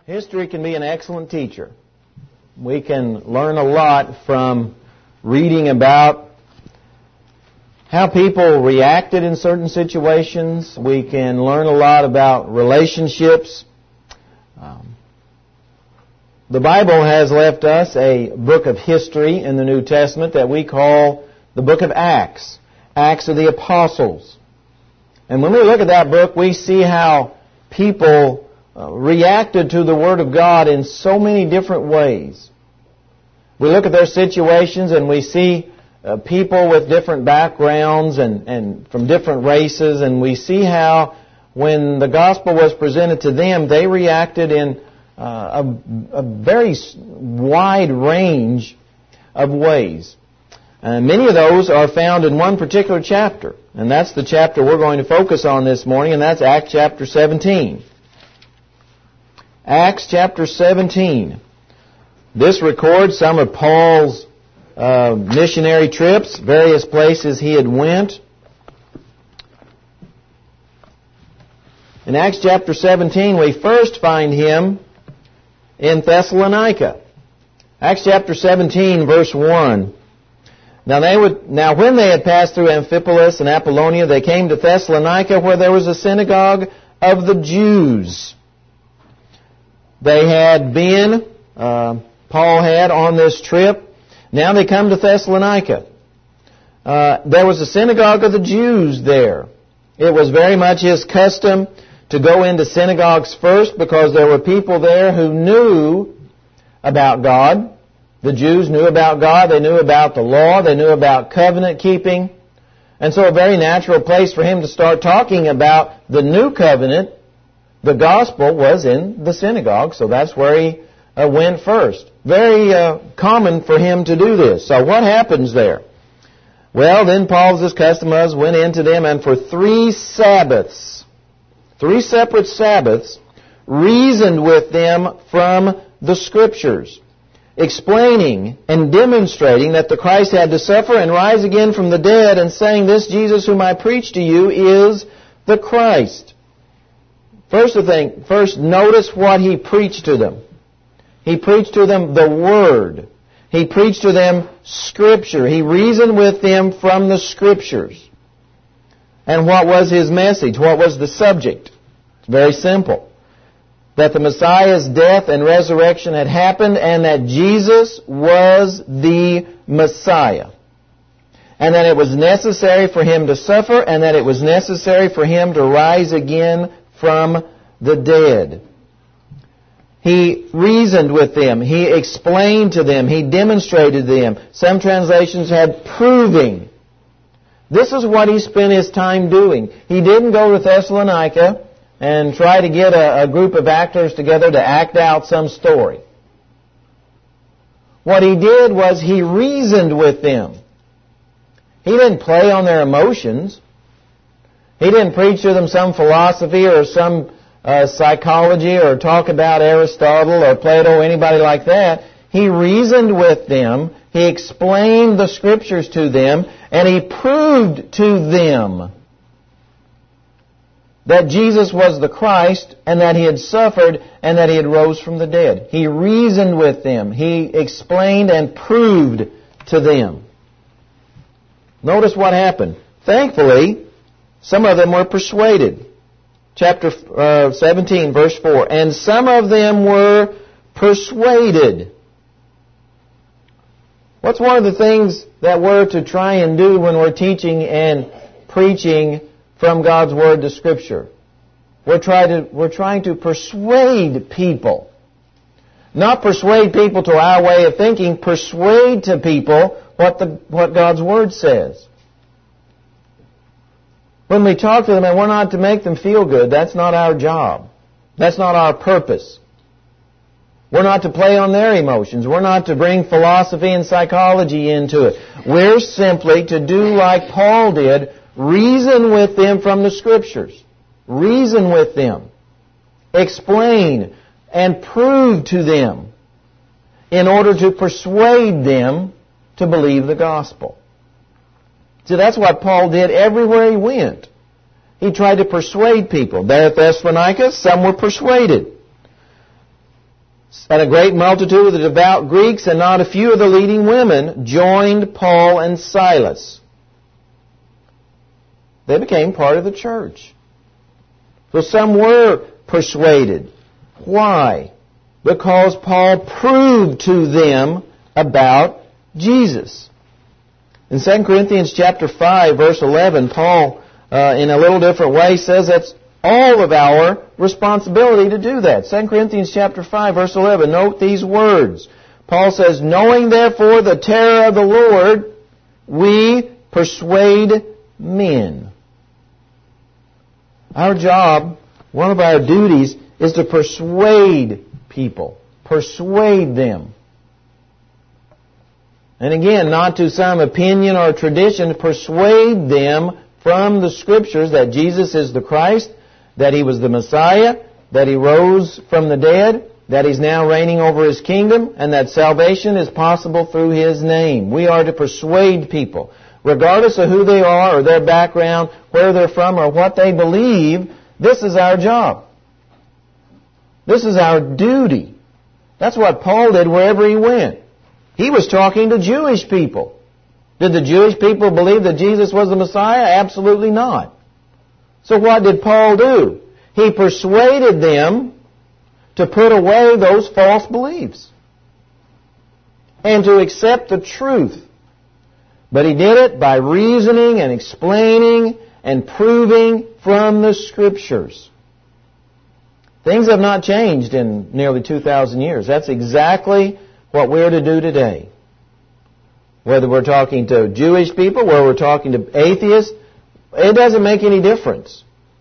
History can be an excellent teacher. We can learn a lot from reading about how people reacted in certain situations. We can learn a lot about relationships. The Bible has left us a book of history in the New Testament that we call the book of Acts. Acts of the Apostles. And when we look at that book, we see how people reacted to the Word of God in so many different ways. We look at their situations and we see people with different backgrounds and from different races, and we see how when the gospel was presented to them, they reacted in a very wide range of ways. Many of those are found in one particular chapter, and that's the chapter we're going to focus on this morning, and that's Acts chapter 17. Acts chapter 17. This records some of Paul's missionary trips, various places he had went. In Acts chapter 17, we first find him in Thessalonica. Acts chapter 17, verse 1. Now when they had passed through Amphipolis and Apollonia, they came to Thessalonica, where there was a synagogue of the Jews. They had been, Paul had on this trip. Now they come to Thessalonica. There was a synagogue of the Jews there. It was very much his custom to go into synagogues first because there were people there who knew about God. The Jews knew about God. They knew about the law. They knew about covenant keeping. And so a very natural place for him to start talking about the new covenant, the gospel, was in the synagogue. So that's where he went first. Very common for him to do this. So what happens there? Well, then Paul, as his custom was, went into them, and for 3 Sabbaths, 3 separate Sabbaths, reasoned with them from the Scriptures, explaining and demonstrating that the Christ had to suffer and rise again from the dead, and saying, "This Jesus whom I preach to you is the Christ." First notice what he preached to them. He preached to them the Word. He preached to them Scripture. He reasoned with them from the Scriptures. And what was his message? What was the subject? It's very simple. That the Messiah's death and resurrection had happened, and that Jesus was the Messiah. And that it was necessary for him to suffer, and that it was necessary for him to rise again from the dead. He reasoned with them. He explained to them. He demonstrated to them. Some translations had proving. This is what he spent his time doing. He didn't go to Thessalonica and try to get a group of actors together to act out some story. What he did was he reasoned with them. He didn't play on their emotions. He didn't preach to them some philosophy or some psychology or talk about Aristotle or Plato or anybody like that. He reasoned with them. He explained the Scriptures to them, and he proved to them that Jesus was the Christ, and that he had suffered, and that he had rose from the dead. He reasoned with them. He explained and proved to them. Notice what happened. Thankfully, some of them were persuaded. Chapter 17, verse 4. And some of them were persuaded. What's one of the things that we're to try and do when we're teaching and preaching from God's Word to Scripture? We're trying to persuade people. Not persuade people to our way of thinking. Persuade to people what God's Word says. When we talk to them, and we're not to make them feel good, that's not our job. That's not our purpose. We're not to play on their emotions. We're not to bring philosophy and psychology into it. We're simply to do like Paul did, reason with them from the Scriptures. Reason with them. Explain and prove to them in order to persuade them to believe the gospel. See, that's what Paul did everywhere he went. He tried to persuade people. There at Thessalonica, some were persuaded. And a great multitude of the devout Greeks and not a few of the leading women joined Paul and Silas. They became part of the church. So some were persuaded. Why? Because Paul proved to them about Jesus. In 2 Corinthians chapter 5, verse 11, Paul, in a little different way, says that's all of our responsibility to do that. 2 Corinthians chapter 5, verse 11, note these words. Paul says, knowing therefore the terror of the Lord, we persuade men. Our job, one of our duties, is to persuade people. Persuade them. And again, not to some opinion or tradition, persuade them from the Scriptures that Jesus is the Christ, that He was the Messiah, that He rose from the dead, that He's now reigning over His kingdom, and that salvation is possible through His name. We are to persuade people. Regardless of who they are or their background, where they're from or what they believe, this is our job. This is our duty. That's what Paul did wherever he went. He was talking to Jewish people. Did the Jewish people believe that Jesus was the Messiah? Absolutely not. So what did Paul do? He persuaded them to put away those false beliefs and to accept the truth. But he did it by reasoning and explaining and proving from the Scriptures. Things have not changed in nearly 2,000 years. That's exactly what we're to do today. Whether we're talking to Jewish people, whether we're talking to atheists, it doesn't make any difference.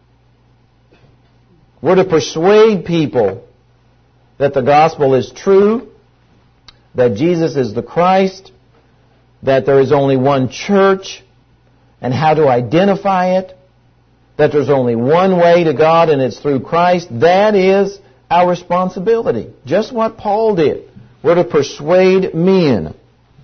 We're to persuade people that the gospel is true, that Jesus is the Christ, that there is only one church, and how to identify it, that there's only one way to God and it's through Christ. That is our responsibility. Just what Paul did. We're to persuade men.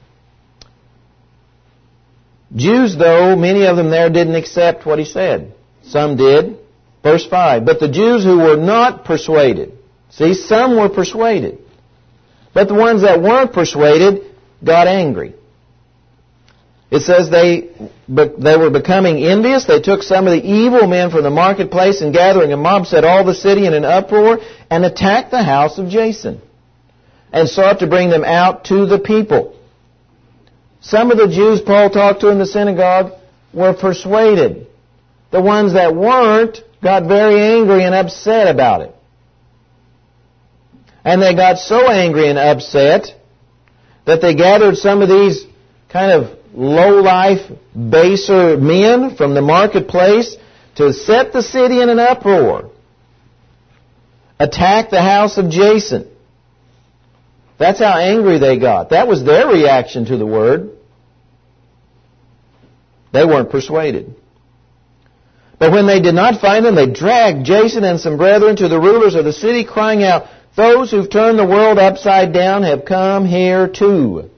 Jews, though, many of them there didn't accept what he said. Some did. Verse 5, but the Jews who were not persuaded. See, some were persuaded. But the ones that weren't persuaded got angry. It says they were becoming envious. They took some of the evil men from the marketplace and gathering a mob set all the city in an uproar and attacked the house of Jason and sought to bring them out to the people. Some of the Jews Paul talked to in the synagogue were persuaded. The ones that weren't got very angry and upset about it. And they got so angry and upset that they gathered some of these kind of low-life, baser men from the marketplace to set the city in an uproar. Attack the house of Jason. That's how angry they got. That was their reaction to the word. They weren't persuaded. But when they did not find them, they dragged Jason and some brethren to the rulers of the city, crying out, those who've turned the world upside down have come here too.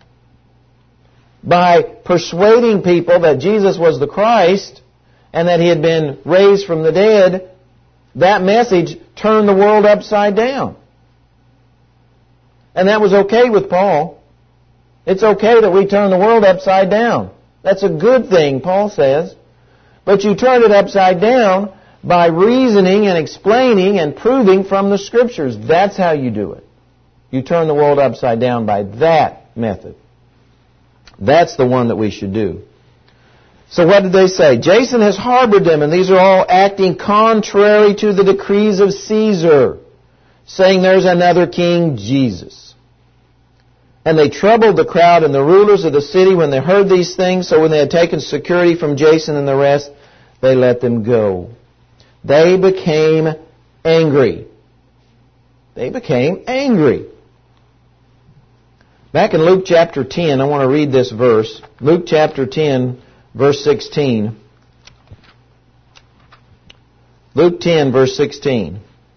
By persuading people that Jesus was the Christ and that He had been raised from the dead, that message turned the world upside down. And that was okay with Paul. It's okay that we turn the world upside down. That's a good thing, Paul says. But you turn it upside down by reasoning and explaining and proving from the Scriptures. That's how you do it. You turn the world upside down by that method. That's the one that we should do. So what did they say? Jason has harbored them, and these are all acting contrary to the decrees of Caesar, saying there's another king, Jesus. And they troubled the crowd and the rulers of the city when they heard these things. So when they had taken security from Jason and the rest, they let them go. They became angry. They became angry. Back in Luke chapter 10, I want to read this verse. Luke chapter 10, verse 16. Luke 10, verse 16.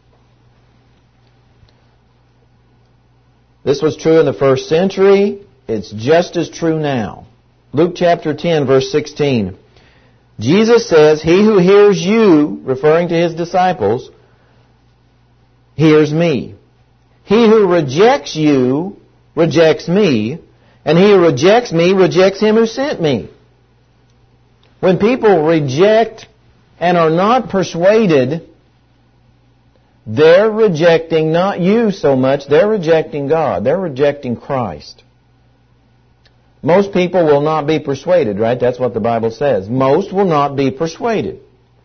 This was true in the first century. It's just as true now. Luke chapter 10, verse 16. Jesus says, he who hears you, referring to His disciples, hears me. He who rejects you rejects me, and he who rejects me rejects him who sent me. When people reject and are not persuaded, they're rejecting not you so much, they're rejecting God. They're rejecting Christ. Most people will not be persuaded, right? That's what the Bible says. Most will not be persuaded.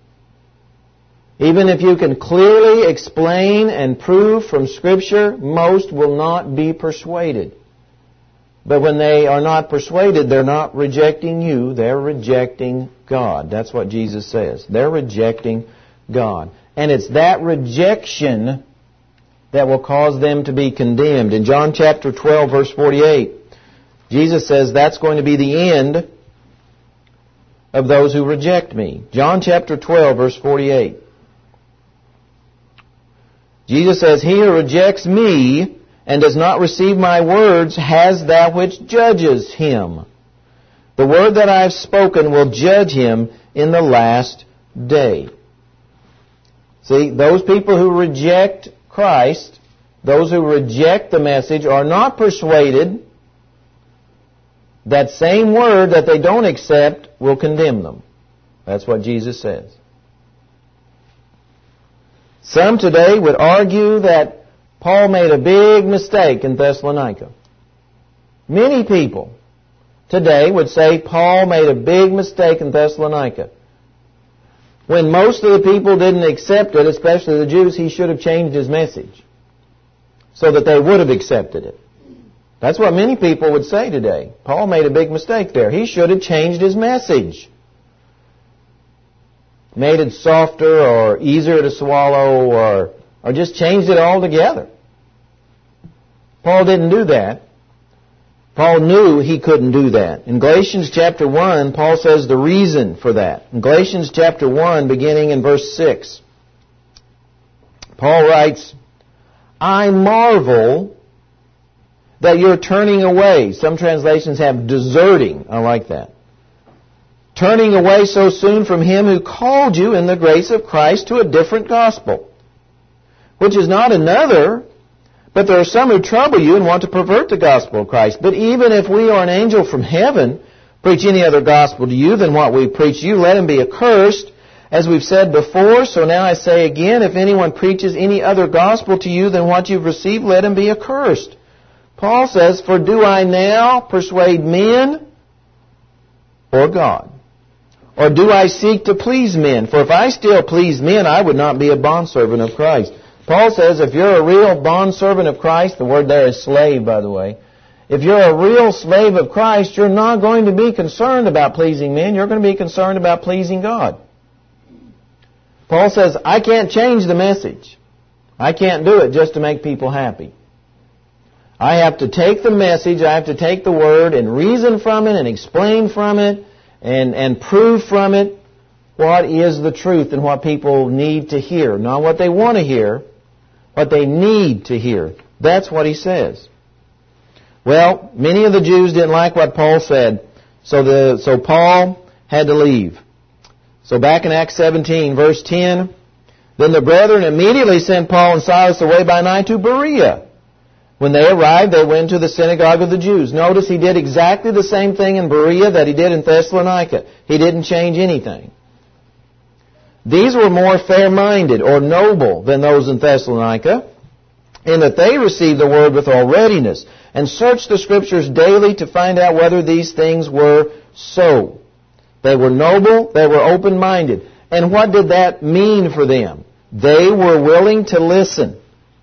Even if you can clearly explain and prove from Scripture, most will not be persuaded. But when they are not persuaded, they're not rejecting you, they're rejecting God. That's what Jesus says. They're rejecting God. And it's that rejection that will cause them to be condemned. In John chapter 12, verse 48, Jesus says that's going to be the end of those who reject me. John chapter 12, verse 48. Jesus says, he who rejects me and does not receive my words has that which judges him. The word that I have spoken will judge him in the last day. See, those people who reject Christ, those who reject the message, are not persuaded. That same word that they don't accept will condemn them. That's what Jesus says. Some today would argue that Paul made a big mistake in Thessalonica. Many people today would say Paul made a big mistake in Thessalonica. When most of the people didn't accept it, especially the Jews, he should have changed his message so that they would have accepted it. That's what many people would say today. Paul made a big mistake there. He should have changed his message. Made it softer or easier to swallow or just changed it altogether. Paul didn't do that. Paul knew he couldn't do that. In Galatians chapter 1, Paul says the reason for that. In Galatians chapter 1, beginning in verse 6, Paul writes, I marvel that you're turning away. Some translations have deserting. I like that. Turning away so soon from him who called you in the grace of Christ to a different gospel, which is not another, but there are some who trouble you and want to pervert the gospel of Christ. But even if we or an angel from heaven preach any other gospel to you than what we preach to you, let him be accursed. As we've said before, so now I say again, if anyone preaches any other gospel to you than what you've received, let him be accursed. Paul says, for do I now persuade men or God? Or do I seek to please men? For if I still please men, I would not be a bondservant of Christ. Paul says if you're a real bondservant of Christ, the word there is slave, by the way. If you're a real slave of Christ, you're not going to be concerned about pleasing men. You're going to be concerned about pleasing God. Paul says, I can't change the message. I can't do it just to make people happy. I have to take the message, I have to take the word and reason from it and explain from it and prove from it what is the truth and what people need to hear. Not what they want to hear, what they need to hear. That's what he says. Well, many of the Jews didn't like what Paul said, so Paul had to leave. So back in Acts 17, verse 10, then the brethren immediately sent Paul and Silas away by night to Berea. When they arrived, they went to the synagogue of the Jews. Notice he did exactly the same thing in Berea that he did in Thessalonica. He didn't change anything. These were more fair-minded or noble than those in Thessalonica, in that they received the word with all readiness and searched the Scriptures daily to find out whether these things were so. They were noble, they were open-minded. And what did that mean for them? They were willing to listen.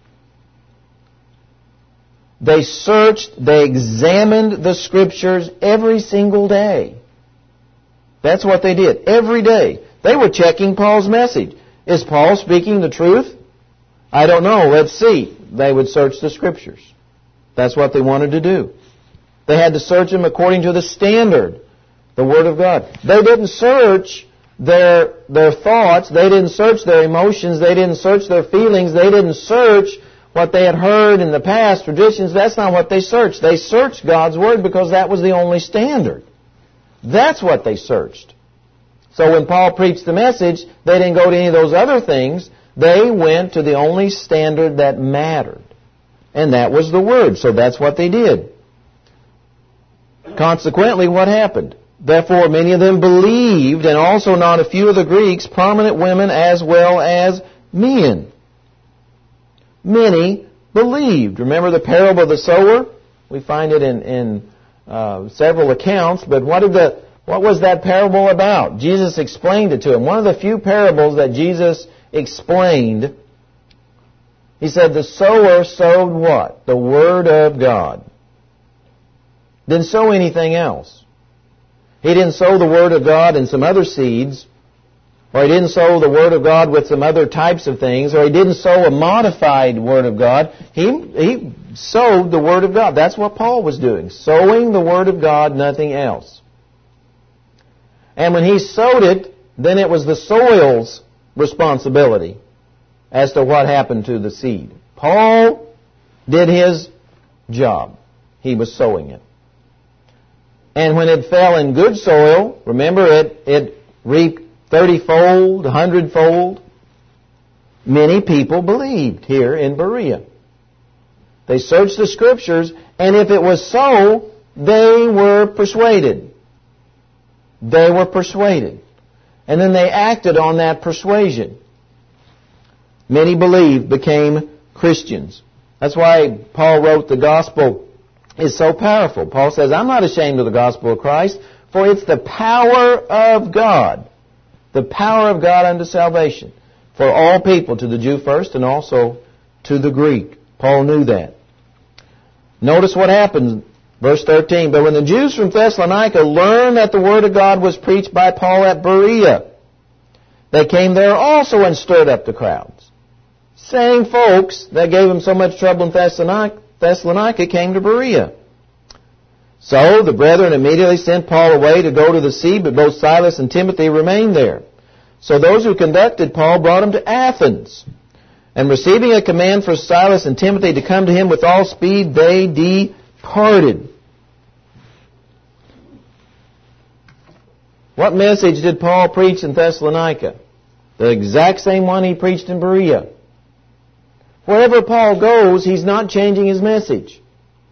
They searched, they examined the Scriptures every single day. That's what they did, every day. They were checking Paul's message. Is Paul speaking the truth? I don't know, let's see. They would search the Scriptures. That's what they wanted to do. They had to search them according to the standard, the Word of God. They didn't search their thoughts, they didn't search their emotions, they didn't search their feelings, they didn't search what they had heard in the past, traditions. That's not what they searched. They searched God's Word because that was the only standard. That's what they searched. So when Paul preached the message, they didn't go to any of those other things. They went to the only standard that mattered. and that was the Word. So that's what they did. Consequently, what happened? Therefore, many of them believed, and also not a few of the Greeks, prominent women as well as men. Many believed. Remember the parable of the sower? We find it in several accounts, but what was that parable about? Jesus explained it to him. One of the few parables that Jesus explained, he said the sower sowed what? The Word of God. Didn't sow anything else. He didn't sow the Word of God in some other seeds, or he didn't sow the Word of God with some other types of things, or he didn't sow a modified Word of God. He sowed the Word of God. That's what Paul was doing, sowing the Word of God, nothing else. And when he sowed it, then it was the soil's responsibility as to what happened to the seed. Paul did his job. He was sowing it. And when it fell in good soil, remember it reaped 30-fold, 100-fold. Many people believed here in Berea. They searched the Scriptures, and if it was so, they were persuaded. They were persuaded. And then they acted on that persuasion. Many believed, became Christians. That's why Paul wrote the gospel is so powerful. Paul says, I'm not ashamed of the gospel of Christ, for it's the power of God. The power of God unto salvation. For all people, to the Jew first and also to the Greek. Paul knew that. Notice what happens. Verse 13, but when the Jews from Thessalonica learned that the Word of God was preached by Paul at Berea, they came there also and stirred up the crowds. Same folks that gave him so much trouble in Thessalonica came to Berea. So the brethren immediately sent Paul away to go to the sea, but both Silas and Timothy remained there. So those who conducted Paul brought him to Athens. And receiving a command for Silas and Timothy to come to him with all speed, they departed. What message did Paul preach in Thessalonica? The exact same one he preached in Berea. Wherever Paul goes, he's not changing his message.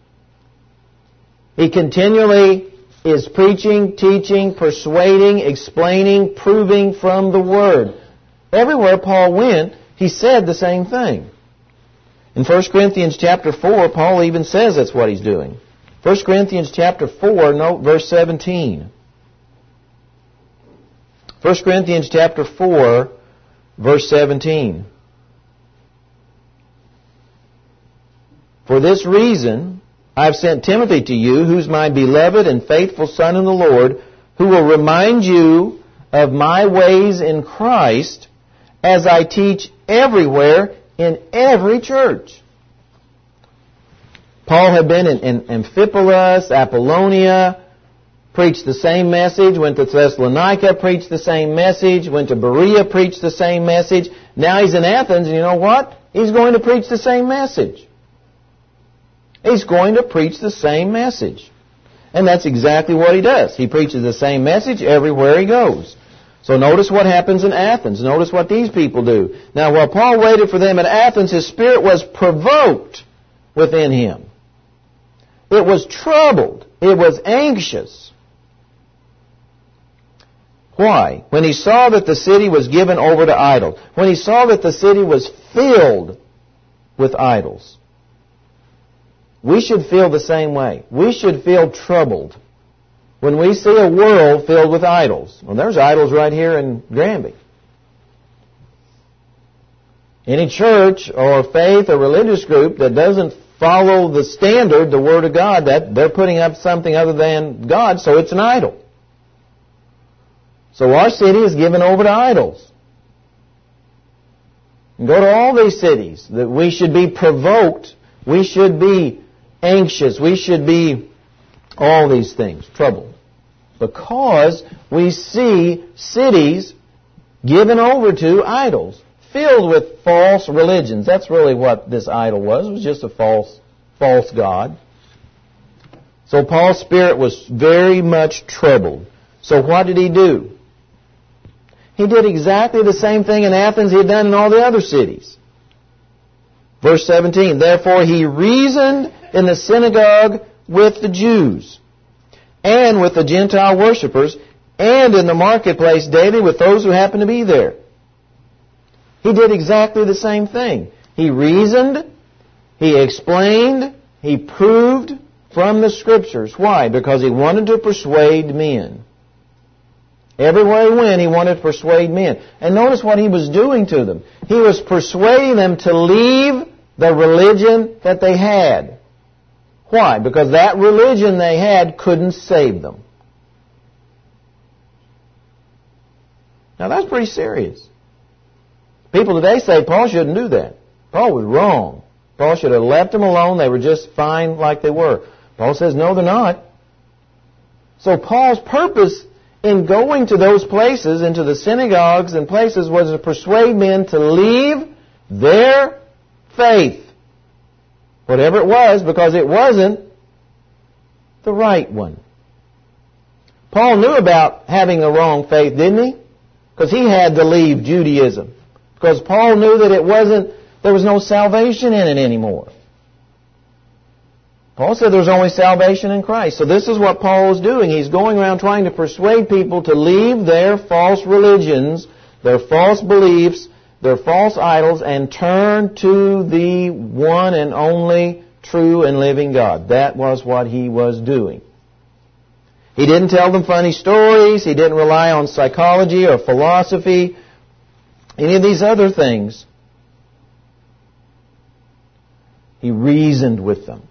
He continually is preaching, teaching, persuading, explaining, proving from the Word. Everywhere Paul went, he said the same thing. In 1 Corinthians chapter 4, Paul even says that's what he's doing. 1 Corinthians chapter 4, note verse 17. 1 Corinthians chapter 4, verse 17. For this reason, I have sent Timothy to you, who's my beloved and faithful son in the Lord, who will remind you of my ways in Christ as I teach everywhere in every church. Paul had been in Amphipolis, Apollonia, preached the same message, went to Thessalonica, preached the same message, went to Berea, preached the same message. Now he's in Athens, and you know what? He's going to preach the same message. He's going to preach the same message. And that's exactly what he does. He preaches the same message everywhere he goes. So notice what happens in Athens. Notice what these people do. Now, while Paul waited for them at Athens, his spirit was provoked within him. It was troubled. It was anxious. Why? When he saw that the city was given over to idols. When he saw that the city was filled with idols. We should feel the same way. We should feel troubled when we see a world filled with idols. Well, there's idols right here in Granby. Any church or faith or religious group that doesn't follow the standard, the Word of God, that they're putting up something other than God, so it's an idol. So our city is given over to idols. And go to all these cities that we should be provoked. We should be anxious. We should be all these things, troubled. Because we see cities given over to idols, filled with false religions. That's really what this idol was. It was just a false god. So Paul's spirit was very much troubled. So what did he do? He did exactly the same thing in Athens he had done in all the other cities. Verse 17, therefore he reasoned in the synagogue with the Jews and with the Gentile worshippers and in the marketplace daily with those who happened to be there. He did exactly the same thing. He reasoned, he explained, he proved from the Scriptures. Why? Because he wanted to persuade men. Everywhere he went, he wanted to persuade men. And notice what he was doing to them. He was persuading them to leave the religion that they had. Why? Because that religion they had couldn't save them. Now that's pretty serious. People today say Paul shouldn't do that. Paul was wrong. Paul should have left them alone. They were just fine like they were. Paul says, no, they're not. So Paul's purpose in going to those places, into the synagogues and places, was to persuade men to leave their faith. Whatever it was, because it wasn't the right one. Paul knew about having a wrong faith, didn't he? Because he had to leave Judaism. Because Paul knew that there was no salvation in it anymore. Paul said there's only salvation in Christ. So this is what Paul was doing. He's going around trying to persuade people to leave their false religions, their false beliefs, their false idols, and turn to the one and only true and living God. That was what he was doing. He didn't tell them funny stories. He didn't rely on psychology or philosophy, any of these other things. He reasoned with them.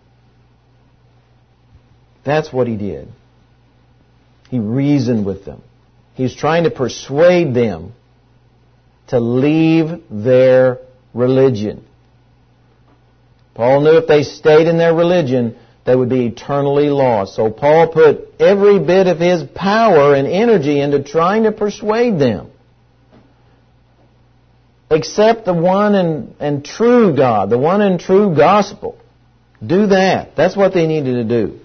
That's what he did. He reasoned with them. He was trying to persuade them to leave their religion. Paul knew if they stayed in their religion, they would be eternally lost. So Paul put every bit of his power and energy into trying to persuade them. Accept the one and true God, the one and true gospel. Do that. That's what they needed to do.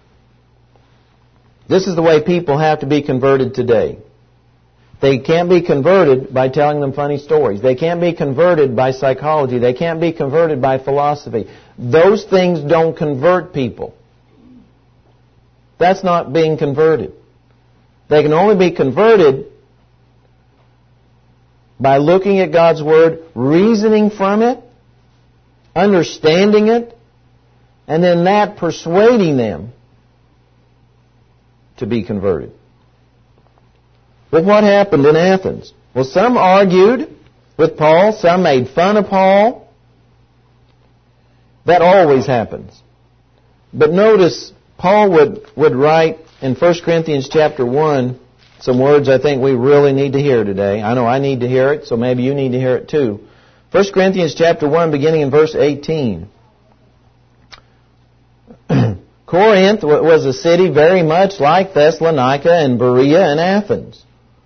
This is the way people have to be converted today. They can't be converted by telling them funny stories. They can't be converted by psychology. They can't be converted by philosophy. Those things don't convert people. That's not being converted. They can only be converted by looking at God's Word, reasoning from it, understanding it, and then that persuading them to be converted. But what happened in Athens? Well, some argued with Paul, some made fun of Paul. That always happens. But notice, Paul would write in 1 Corinthians chapter 1 some words I think we really need to hear today. I know I need to hear it, so maybe you need to hear it too. 1 Corinthians chapter 1, beginning in verse 18. Corinth was a city very much like Thessalonica and Berea and Athens.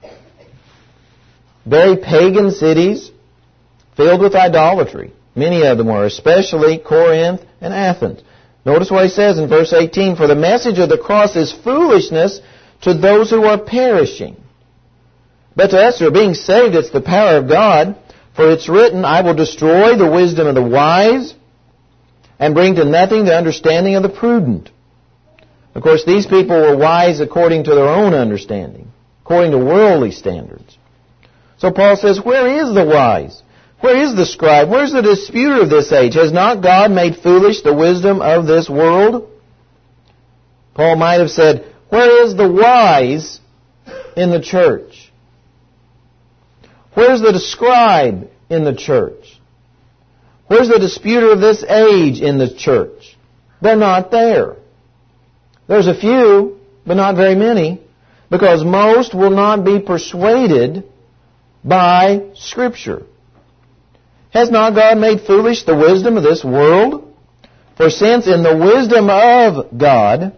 Very pagan cities filled with idolatry. Many of them were, especially Corinth and Athens. Notice what he says in verse 18, for the message of the cross is foolishness to those who are perishing. But to us who are being saved, it's the power of God. For it's written, I will destroy the wisdom of the wise and bring to nothing the understanding of the prudent. Of course, these people were wise according to their own understanding, according to worldly standards. So Paul says, where is the wise? Where is the scribe? Where's the disputer of this age? Has not God made foolish the wisdom of this world? Paul might have said, where is the wise in the church? Where's the scribe in the church? Where's the disputer of this age in the church? They're not there. There's a few, but not very many, because most will not be persuaded by Scripture. Has not God made foolish the wisdom of this world? For since in the wisdom of God,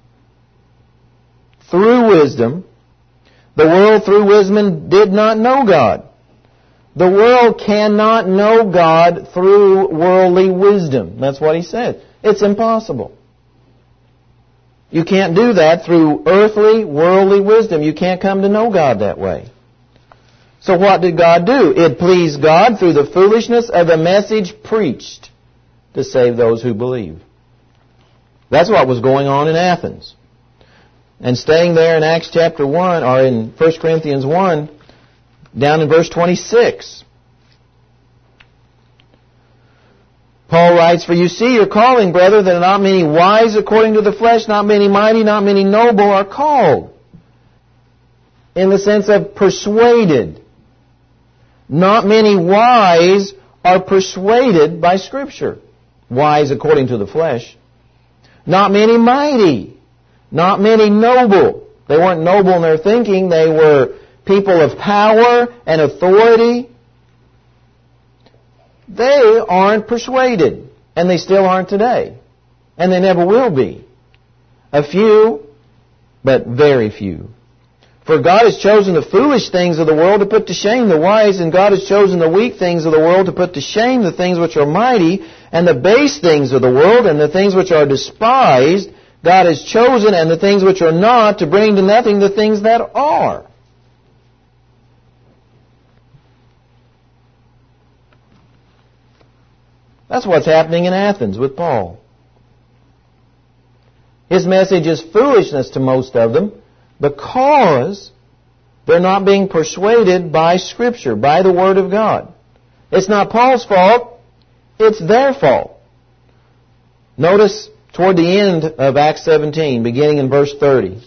through wisdom, the world through wisdom did not know God. The world cannot know God through worldly wisdom. That's what he said. It's impossible. You can't do that through earthly, worldly wisdom. You can't come to know God that way. So what did God do? It pleased God through the foolishness of the message preached to save those who believe. That's what was going on in Athens. And staying there in Acts chapter 1, or in 1 Corinthians 1, down in verse 26. Paul writes, "For you see your calling, brother, that not many wise according to the flesh, not many mighty, not many noble are called." In the sense of persuaded. Not many wise are persuaded by Scripture. Wise according to the flesh. Not many mighty. Not many noble. They weren't noble in their thinking. They were people of power and authority. They aren't persuaded. And they still aren't today. And they never will be. A few, but very few. For God has chosen the foolish things of the world to put to shame the wise, and God has chosen the weak things of the world to put to shame the things which are mighty, and the base things of the world, and the things which are despised, God has chosen, and the things which are not, to bring to nothing the things that are. That's what's happening in Athens with Paul. His message is foolishness to most of them because they're not being persuaded by Scripture, by the Word of God. It's not Paul's fault, it's their fault. Notice toward the end of Acts 17, beginning in verse 30.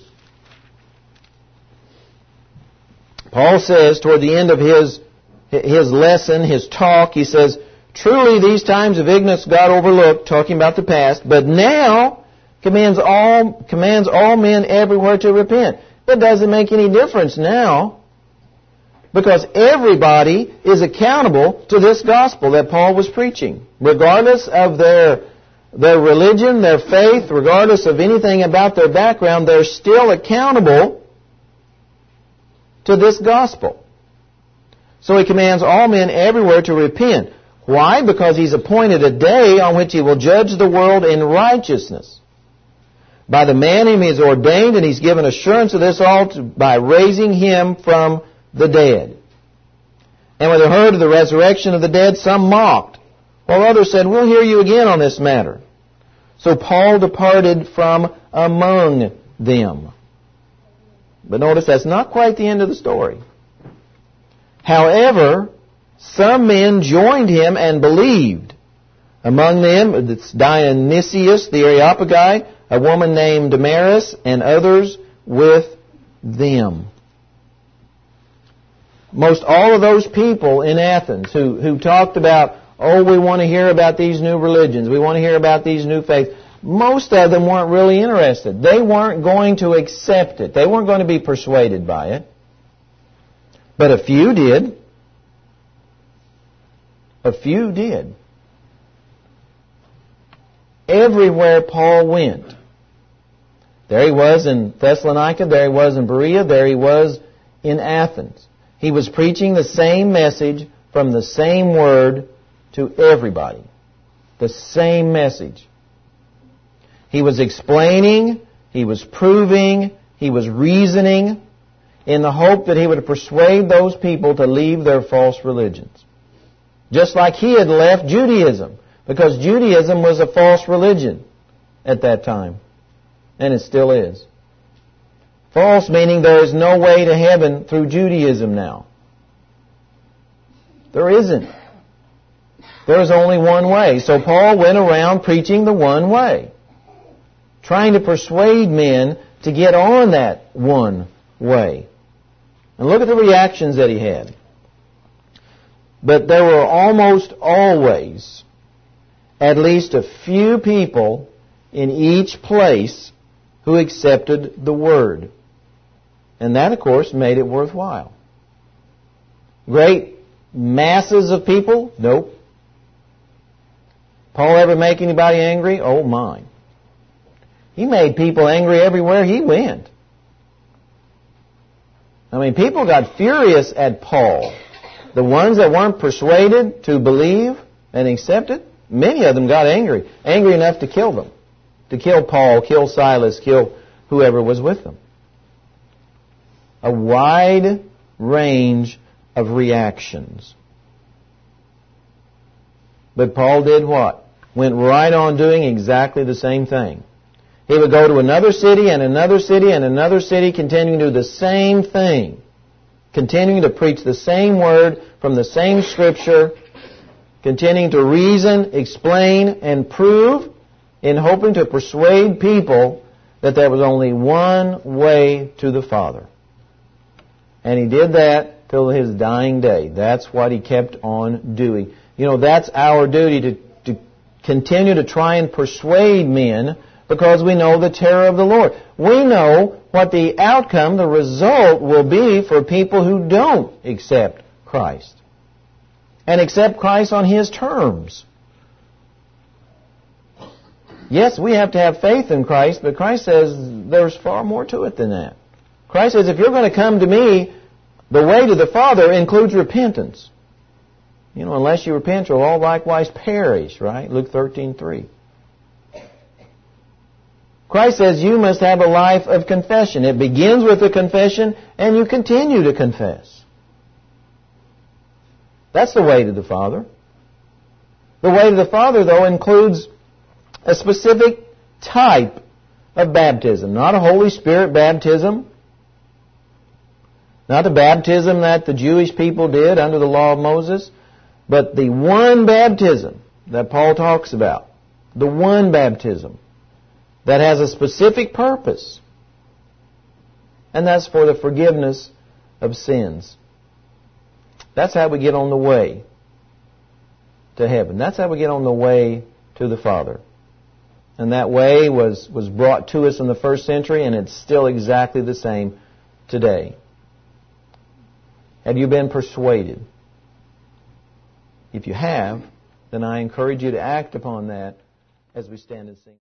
Paul says toward the end of his lesson, his talk, he says, "Truly these times of ignorance God overlooked," talking about the past, "but now commands all men everywhere to repent." It doesn't make any difference now, because everybody is accountable to this gospel that Paul was preaching. Regardless of their religion, their faith, regardless of anything about their background, they're still accountable to this gospel. So he commands all men everywhere to repent. Why? Because he's appointed a day on which he will judge the world in righteousness by the man whom he has ordained, and he's given assurance of this all by raising him from the dead. And when they heard of the resurrection of the dead, some mocked, while others said, "We'll hear you again on this matter." So Paul departed from among them. But notice that's not quite the end of the story. However, some men joined him and believed. Among them, it's Dionysius the Areopagite, a woman named Damaris, and others with them. Most all of those people in Athens who talked about, "Oh, we want to hear about these new religions, we want to hear about these new faiths," most of them weren't really interested. They weren't going to accept it. They weren't going to be persuaded by it. But a few did. A few did. Everywhere Paul went. There he was in Thessalonica, there he was in Berea, there he was in Athens. He was preaching the same message from the same word to everybody. The same message. He was explaining, he was proving, he was reasoning in the hope that he would persuade those people to leave their false religions. Just like he had left Judaism, because Judaism was a false religion at that time. And it still is. False meaning there is no way to heaven through Judaism now. There isn't. There is only one way. So Paul went around preaching the one way, trying to persuade men to get on that one way. And look at the reactions that he had. But there were almost always at least a few people in each place who accepted the Word. And that, of course, made it worthwhile. Great masses of people? Nope. Paul ever make anybody angry? Oh, my. He made people angry everywhere he went. I mean, people got furious at Paul. The ones that weren't persuaded to believe and accept it, many of them got angry. Angry enough to kill them. To kill Paul, kill Silas, kill whoever was with them. A wide range of reactions. But Paul did what? Went right on doing exactly the same thing. He would go to another city and another city and another city, continuing to do the same thing. Continuing to preach the same word from the same Scripture. Continuing to reason, explain, and prove in hoping to persuade people that there was only one way to the Father. And he did that till his dying day. That's what he kept on doing. You know, that's our duty to continue to try and persuade men because we know the terror of the Lord. We know what the outcome, the result will be for people who don't accept Christ. And accept Christ on His terms. Yes, we have to have faith in Christ, but Christ says there's far more to it than that. Christ says, if you're going to come to me, the way to the Father includes repentance. You know, unless you repent, you'll all likewise perish, right? Luke 13:3. Christ says you must have a life of confession. It begins with a confession, and you continue to confess. That's the way to the Father. The way to the Father, though, includes a specific type of baptism. Not a Holy Spirit baptism. Not the baptism that the Jewish people did under the law of Moses. But the one baptism that Paul talks about. The one baptism that has a specific purpose. And that's for the forgiveness of sins. That's how we get on the way to heaven. That's how we get on the way to the Father. And that way was brought to us in the first century, and it's still exactly the same today. Have you been persuaded? If you have, then I encourage you to act upon that as we stand and sing.